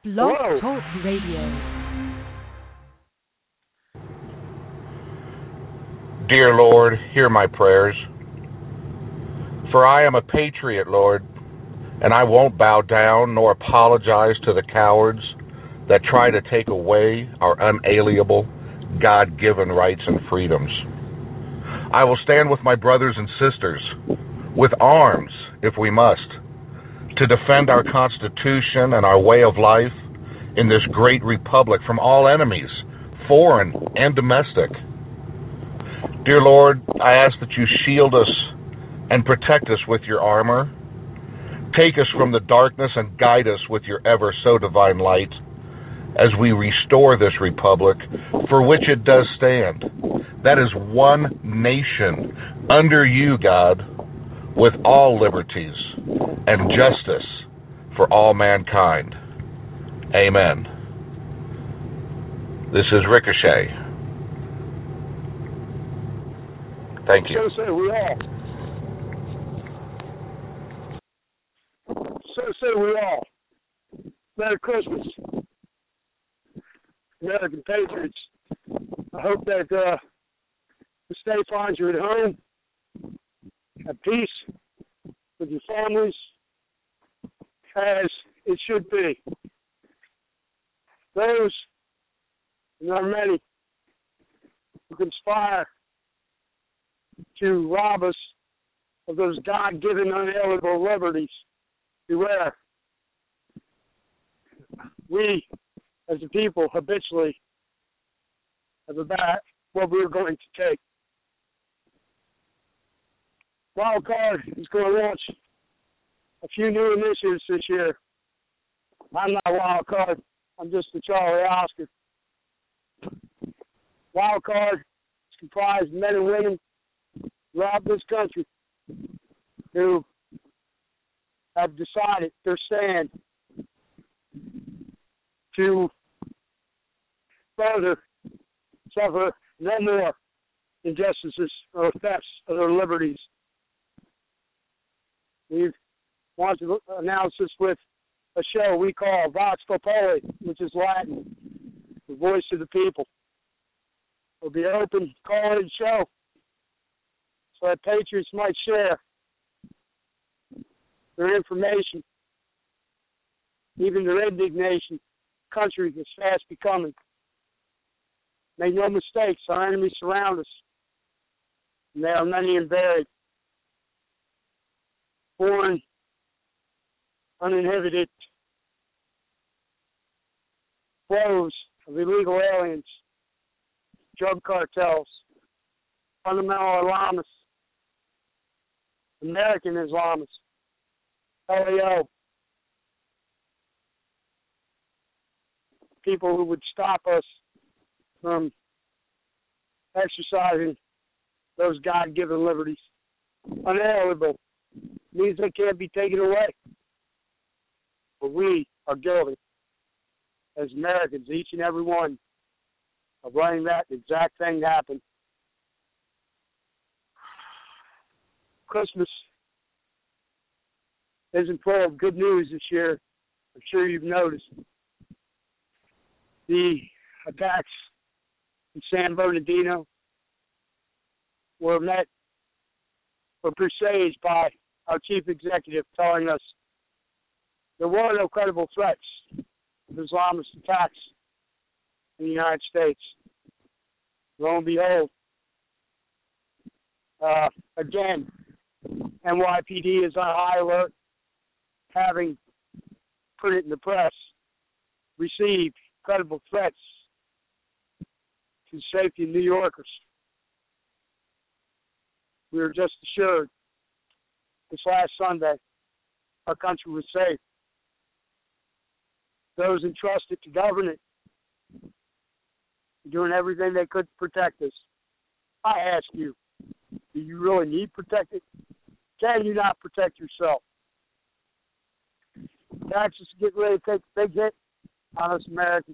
Blog Whoa. Talk Radio. Dear Lord, hear my prayers. For I am a patriot, Lord, and I won't bow down nor apologize to the cowards that try to take away our unalienable, God-given rights and freedoms. I will stand with my brothers and sisters, with arms, if we must, to defend our Constitution and our way of life in this great republic from all enemies, foreign and domestic. Dear Lord, I ask that you shield us and protect us with your armor. Take us from the darkness and guide us with your ever so divine light as we restore this republic for which it does stand. That is one nation under you, God, with all liberties and justice for all mankind. Amen. This is Ricochet. Thank you. So say we all. So say we all. Merry Christmas, American Patriots. I hope that the state finds you at home, at peace with your families, as it should be. Those, and there are many, who conspire to rob us of those God-given unalienable liberties, beware. We, as a people, habitually have about what we're going to take. Wild Card is going to launch a few new initiatives this year. I'm not Wild Card. I'm just the Charlie Oscar. Wild Card is comprised of men and women throughout this country who have decided their stand to further suffer no more injustices or thefts of their liberties. We want to announce this with a show we call Vox Populi, which is Latin, the voice of the people. It'll be an open call-in show so that patriots might share their information, even their indignation. The country is fast becoming. Make no mistakes, our enemies surround us, and they are many and varied. Foreign, uninhibited flows of illegal aliens, drug cartels, fundamental Islamists, American Islamists, LEO, people who would stop us from exercising those God-given liberties. Unalienable means they can't be taken away. But we are guilty, as Americans, each and every one, of letting that exact thing happen. Christmas isn't full of good news this year. I'm sure you've noticed. The attacks in San Bernardino were met or presaged by our chief executive telling us there were no credible threats of Islamist attacks in the United States. Lo and behold, again, NYPD is on high alert, having put it in the press, received credible threats to the safety of New Yorkers. We were just assured this last Sunday our country was safe. Those entrusted to govern it doing everything they could to protect us. I ask you, do you really need protected? Can you not protect yourself? Taxes get ready to take a big hit on us Americans.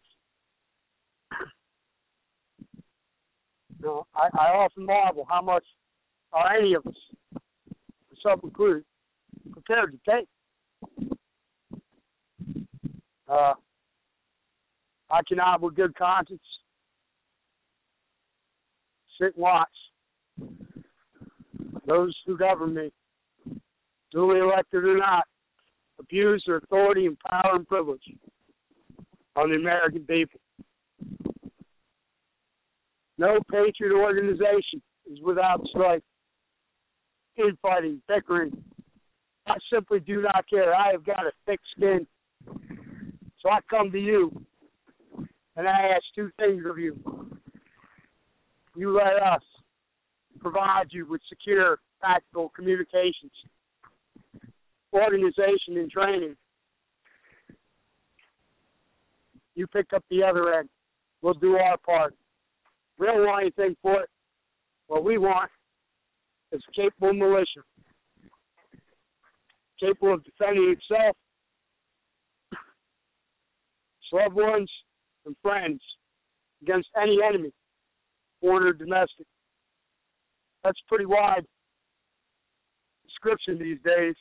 You know, I often marvel how much are any of us, myself included, prepared to take. I cannot, with good conscience, sit and watch those who govern me, duly elected or not, abuse their authority and power and privilege on the American people. No patriot organization is without strife, infighting, bickering. I simply do not care. I have got a thick skin. So I come to you and I ask two things of you. You let us provide you with secure, tactical communications, organization, and training. You pick up the other end. We'll do our part. We don't want anything for it. What we want is a capable militia, capable of defending itself, its loved ones, and friends against any enemy, foreign or domestic. That's a pretty wide description these days.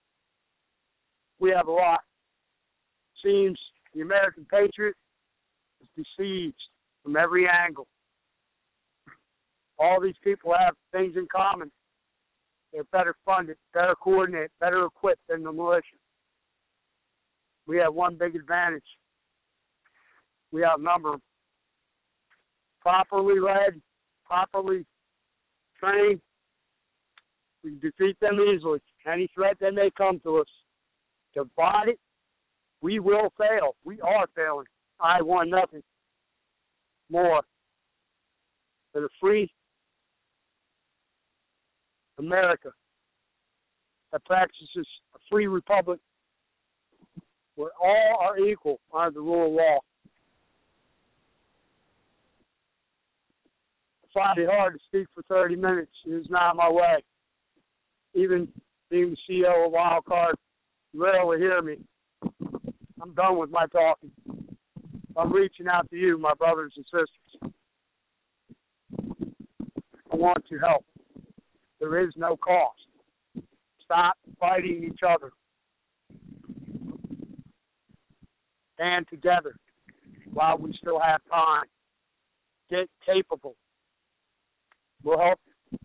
We have a lot. Seems the American patriot is besieged from every angle. All these people have things in common. They're better funded, better coordinated, better equipped than the militia. We have one big advantage. We outnumber them. Properly led, properly trained, we can defeat them easily. Any threat that may come to us. Divided, we will fail. We are failing. I want nothing more than a free America that practices a free republic where all are equal under the rule of law. I find it hard to speak for 30 minutes. It is not my way. Even being the CEO of Wildcard, you rarely hear me. I'm done with my talking. I'm reaching out to you, my brothers and sisters. I want your help. There is no cost. Stop fighting each other. Stand together while we still have time. Get capable. We'll help you.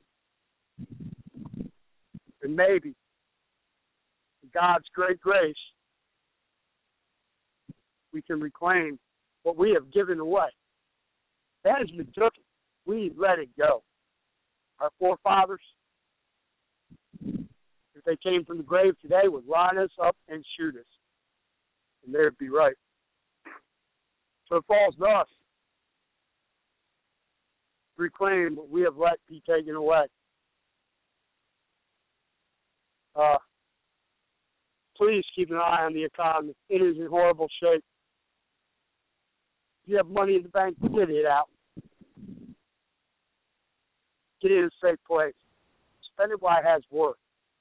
And maybe, in God's great grace, we can reclaim what we have given away. That has been taken. We let it go. Our forefathers, if they came from the grave today, would line us up and shoot us. And they'd be right. So it falls to us to reclaim what we have let be taken away. Please keep an eye on the economy. It is in horrible shape. If you have money in the bank, get it out. Get it in a safe place. Spend it while it has worth.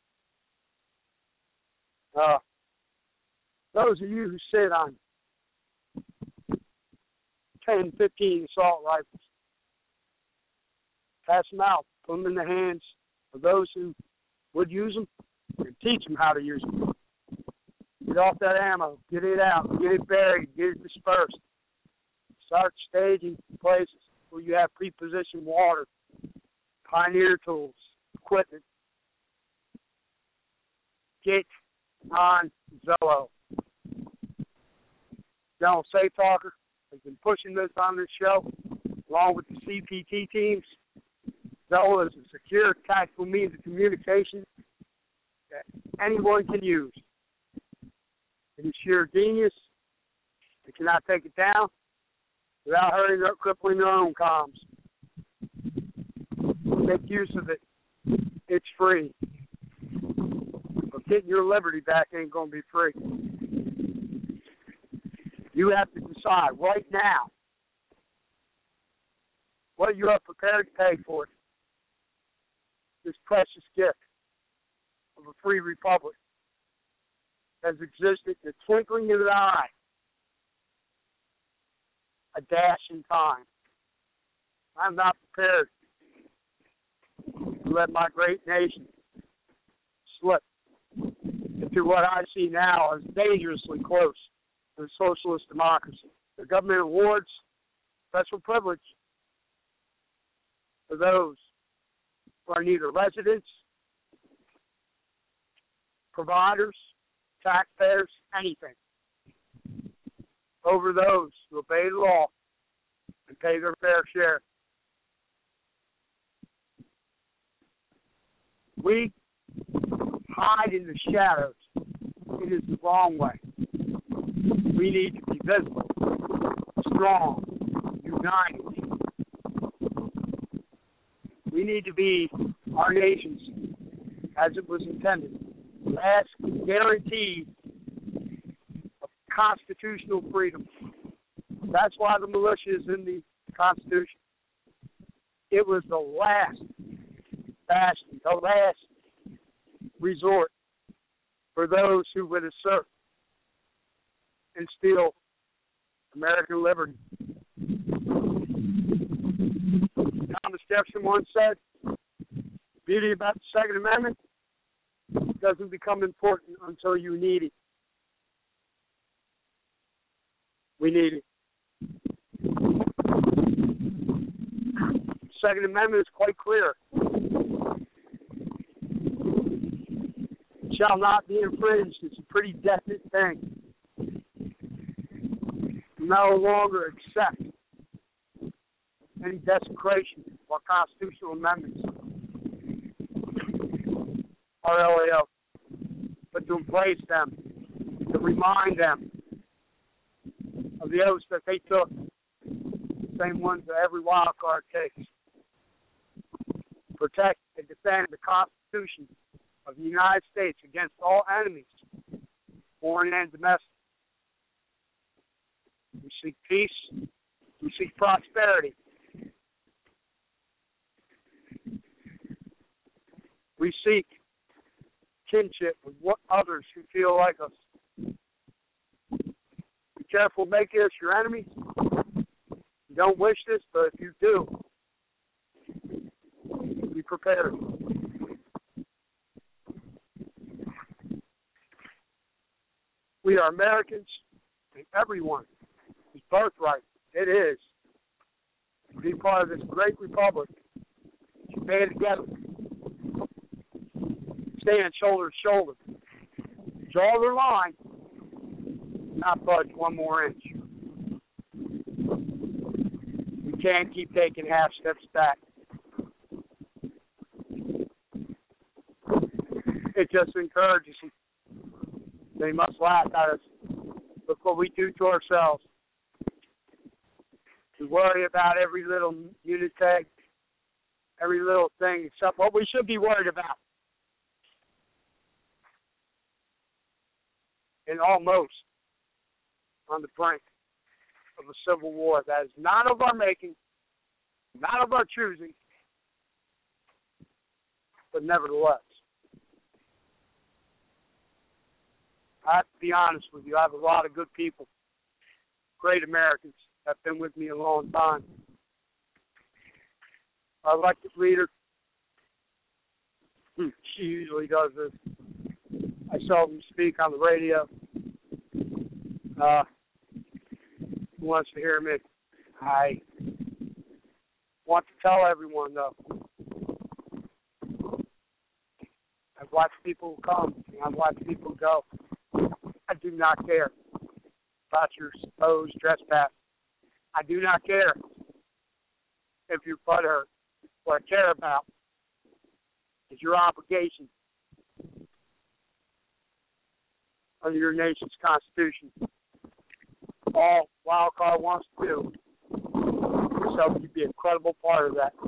Those of you who sit on 10, 15 assault rifles, pass them out. Put them in the hands of those who would use them and teach them how to use them. Get off that ammo. Get it out. Get it buried. Get it dispersed. Start staging places where you have prepositioned water, pioneer tools, equipment. Get on Zello. General Safe Talker has been pushing this on this show, along with the CPT teams. Zello is a secure, tactical means of communication that anyone can use. It is sheer genius. They cannot take it down without hurting or crippling their own comms. Make use of it. It's free. But getting your liberty back ain't going to be free. You have to decide right now what you are prepared to pay for it. This precious gift of a free republic has existed in the twinkling of an eye, a dash in time. I'm not prepared to let my great nation slip into what I see now as dangerously close to socialist democracy. The government awards special privilege for those who are neither residents, providers, taxpayers, anything, over those who obey the law and pay their fair share. We hide in the shadows. It is the wrong way. We need to be visible, strong, united. We need to be our nation's, as it was intended, last guarantee of constitutional freedom. That's why the militia is in the Constitution. It was the last bastion, the last resort for those who would assert and steal American liberty. Thomas Jefferson once said, beauty about the Second Amendment doesn't become important until you need it. We need it. The Second Amendment is quite clear. It shall not be infringed. It's a pretty definite thing. We no longer accept any desecration of our constitutional amendments, RLAO, but to embrace them, to remind them of the oaths that they took, the same ones that every wild card takes. Protect and defend the Constitution of the United States against all enemies, foreign and domestic. We seek peace. We seek prosperity. We seek kinship with others who feel like us. Be careful making us your enemies. You don't wish this, but if you do, be prepared. We are Americans, and everyone is birthright. It is to be part of this great republic. To band together, stand shoulder to shoulder, draw the line, not budge one more inch. We can't keep taking half steps back. It just encourages them. They must laugh at us. Look what we do to ourselves. We worry about every little unit tag, every little thing, except what we should be worried about. And almost on the brink of a civil war that is not of our making, not of our choosing, but nevertheless. I have to be honest with you, I have a lot of good people, great Americans that have been with me a long time. Our elected leader, she usually does this. I seldom speak on the radio. Who wants to hear me? I want to tell everyone, though, I've watched people come and I've watched people go. I do not care about your supposed trespass. I do not care if you're butthurt. What I care about is your obligation under your nation's Constitution. All Wildcard wants to do is help you be a credible part of that.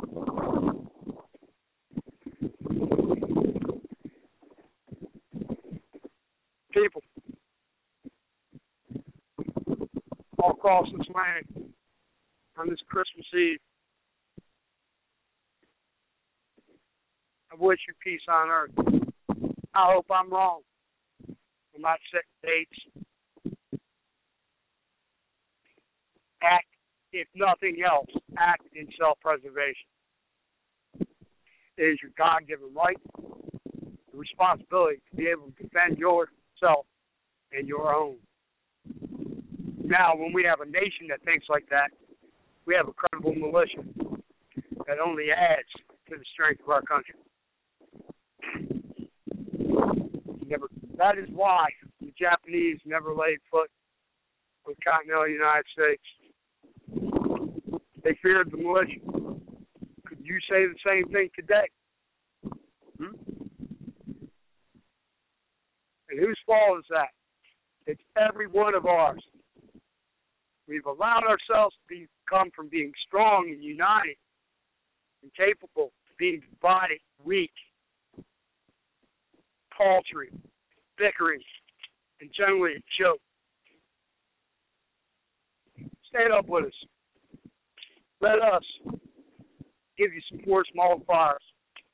People all across this land on this Christmas Eve, I wish you peace on earth. I hope I'm wrong. I'm not setting dates. Act, if nothing else, act in self-preservation. It is your God-given right, the responsibility to be able to defend yourself and your own. Now, when we have a nation that thinks like that, we have a credible militia that only adds to the strength of our country. That is why the Japanese never laid foot on the continental United States. They feared the militia. Could you say the same thing today? And whose fault is that? It's every one of ours. We've allowed ourselves to come from being strong and united and capable to being divided, weak, paltry, bickering, and generally a joke. Stand up with us. Let us give you some force multipliers.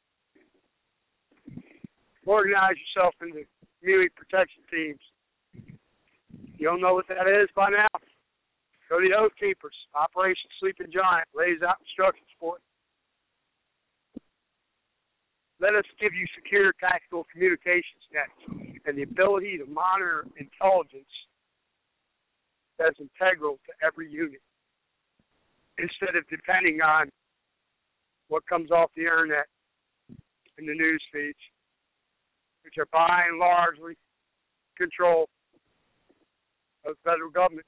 Organize yourself into community protection teams. You don't know what that is by now? Go to the Oath Keepers. Operation Sleeping Giant lays out instructions for it. Let us give you secure tactical communications nets and the ability to monitor intelligence that's integral to every unit, instead of depending on what comes off the internet and the news feeds, which are by and largely controlled of the federal government.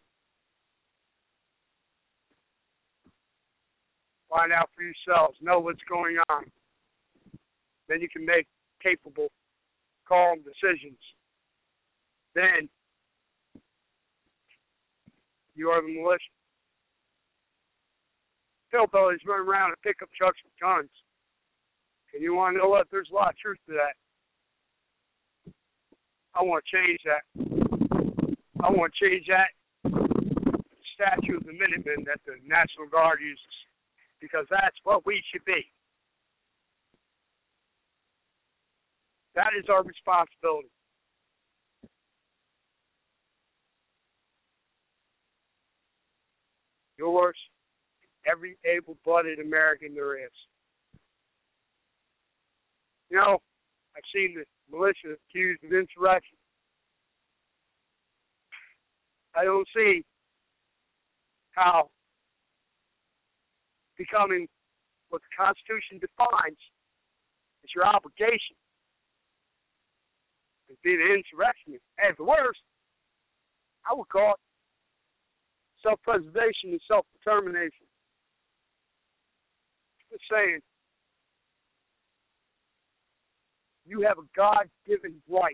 Find out for yourselves. Know what's going on. Then you can make capable, calm decisions. Then you are the militia. Hillbillies run around and pick up trucks with guns. And you want to know what? There's a lot of truth to that. I want to change that. I want to change that statue of the Minutemen that the National Guard uses, because that's what we should be. That is our responsibility. Yours, every able-blooded American there is. You know, I've seen the militia accused of insurrection. I don't see how becoming what the Constitution defines is your obligation as being an insurrectionist. At the worst, I would call it self-preservation and self-determination. Just saying, you have a God-given right.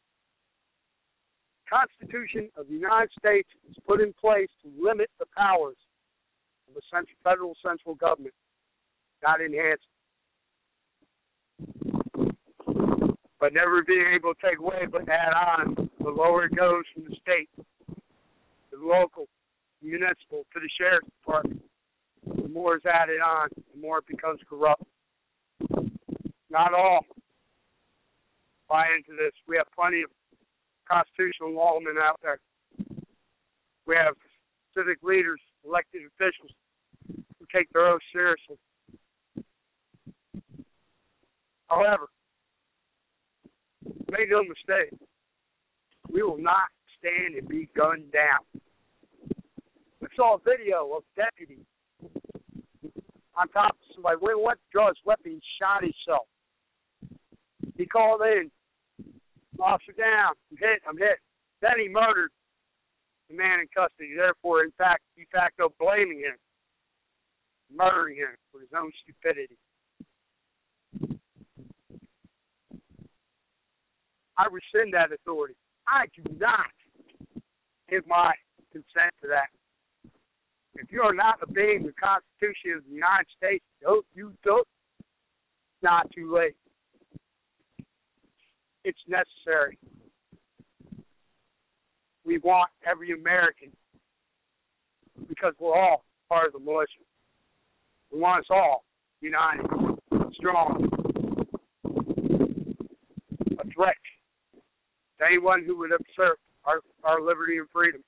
The Constitution of the United States is put in place to limit the powers of the federal central government, not enhance it. But never being able to take away, but add on. The lower it goes from the state, the local, municipal, to the sheriff's department, the more is added on, the more it becomes corrupt. Not all buy into this. We have plenty of constitutional lawmen out there. We have civic leaders, elected officials who take their oath seriously. However, make no mistake, we will not stand and be gunned down. I saw a video of a deputy on top of somebody. When he went to draw his weapon, he shot himself. He called in, officer down, I'm hit. Then he murdered the man in custody, therefore, in fact, de facto blaming him, murdering him for his own stupidity. I rescind that authority. I do not give my consent to that. If you are not obeying the Constitution of the United States, you took, it's not too late. It's necessary. We want every American, because we're all part of the militia. We want us all united, strong, a threat to anyone who would usurp our liberty and freedom.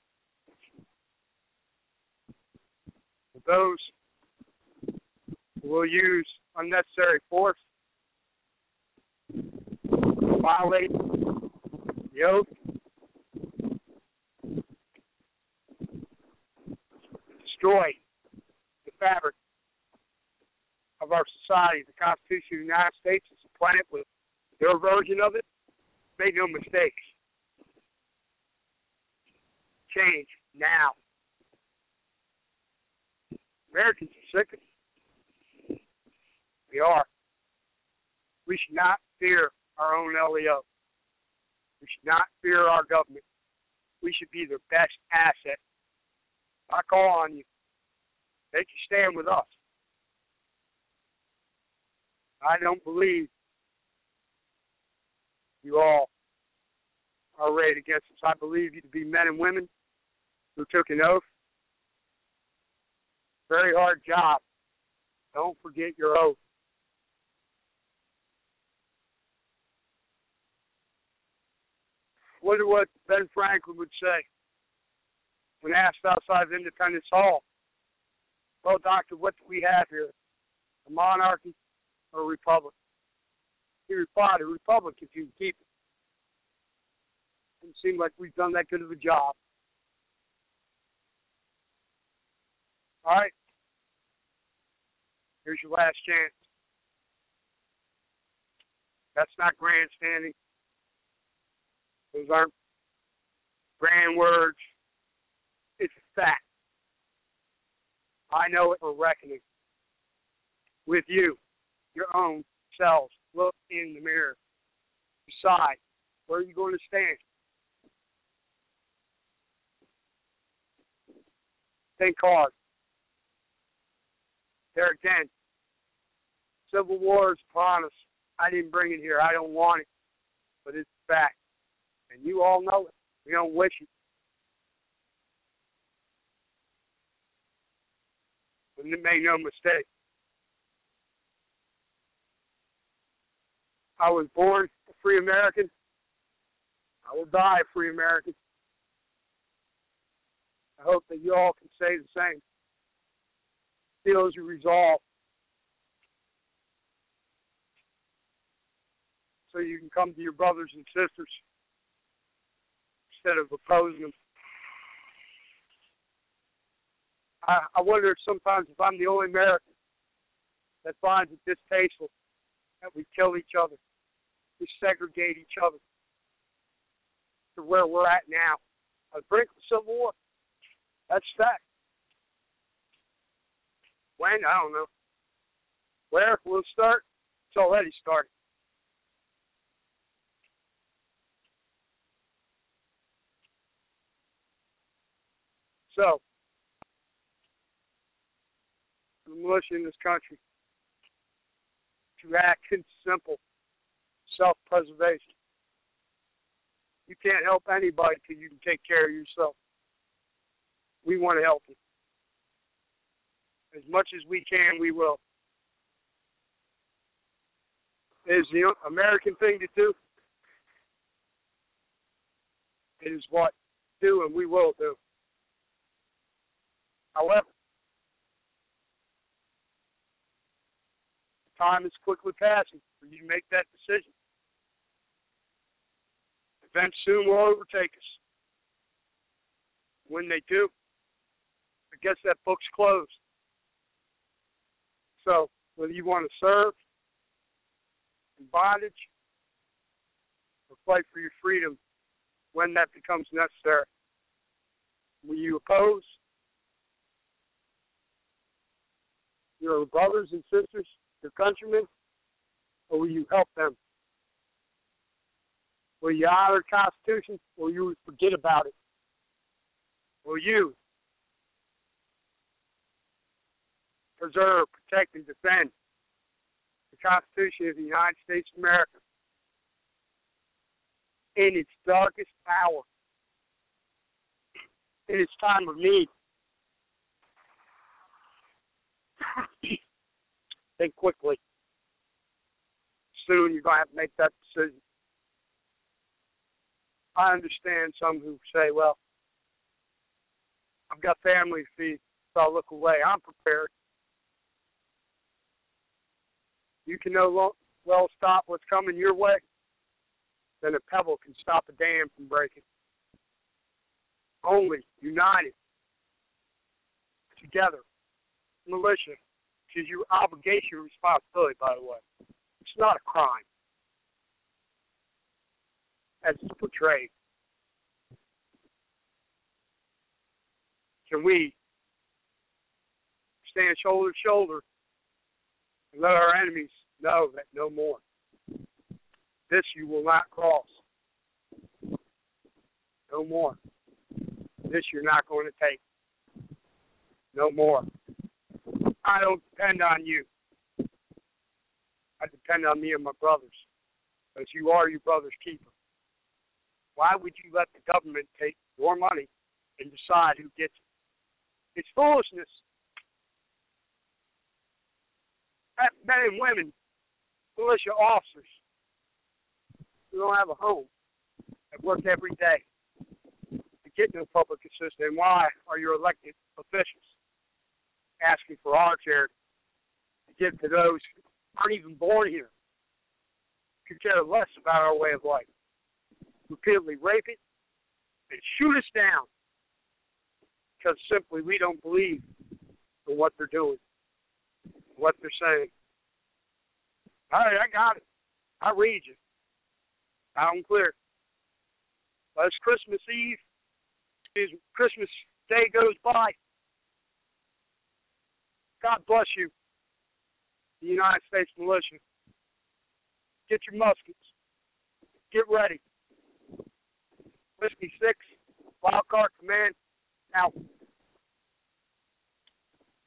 Those who will use unnecessary force, violate the oath, destroy the fabric of our society. The Constitution of the United States is supplanted with their version of it. Make no mistakes. Change now. Americans are sick of it. We are. We should not fear our own LEO. We should not fear our government. We should be their best asset. I call on you. Take your stand with us. I don't believe you all are arrayed against us. I believe you to be men and women who took an oath. Very hard job. Don't forget your oath. Wonder what Ben Franklin would say when asked outside of Independence Hall. Well, doctor, what do we have here? A monarchy or a republic? He replied, a republic if you can keep it. Doesn't seem like we've done that good of a job. All right. Here's your last chance. That's not grandstanding. Those aren't grand words. It's a fact. I know it for reckoning. With you, your own selves. Look in the mirror. Decide, where are you going to stand? Think hard. There again, Civil War is upon us. I didn't bring it here. I don't want it. But it's a fact. And you all know it. We don't wish it. But make no mistake. I was born a free American. I will die a free American. I hope that you all can say the same. Feel as you resolve. So you can come to your brothers and sisters instead of opposing them. I wonder if sometimes if I'm the only American that finds it distasteful that we kill each other, we segregate each other to where we're at now. On the brink of Civil War. That's fact. When? I don't know. Where? Will it start? It's already started. So, the militia in this country to act in simple self-preservation. You can't help anybody till you can take care of yourself. We want to help you. As much as we can, we will. It is the American thing to do. It is what we do and we will do. However, time is quickly passing for you to make that decision. Events soon will overtake us. When they do, I guess that book's closed. So, whether you want to serve in bondage or fight for your freedom when that becomes necessary, will you oppose your brothers and sisters, your countrymen, or will you help them? Will you honor the Constitution, or will you forget about it? Will you preserve, protect, and defend the Constitution of the United States of America in its darkest hour, in its time of need? Think quickly. Soon you're going to have to make that decision. I understand some who say, well, I've got family to feed, so I'll look away. I'm prepared. You can well stop what's coming your way, then a pebble can stop a dam from breaking. Only united together, militia, which is your obligation and responsibility, by the way. It's not a crime, as it's portrayed. Can we stand shoulder to shoulder and let our enemies know that no more? This you will not cross. No more. This you're not going to take. No more. I don't depend on you. I depend on me and my brothers, because you are your brother's keeper. Why would you let the government take your money and decide who gets it? It's foolishness. Men and women, militia officers, who don't have a home, that work every day to get no public assistance. And why are your elected officials asking for our charity to give to those who aren't even born here, could care less about our way of life, repeatedly rape it and shoot us down because simply we don't believe in what they're doing, what they're saying? All right, I got it. I read you. Loud and clear. As Christmas Day goes by, God bless you, the United States militia. Get your muskets. Get ready. Whiskey 6, Wildcard Command, out.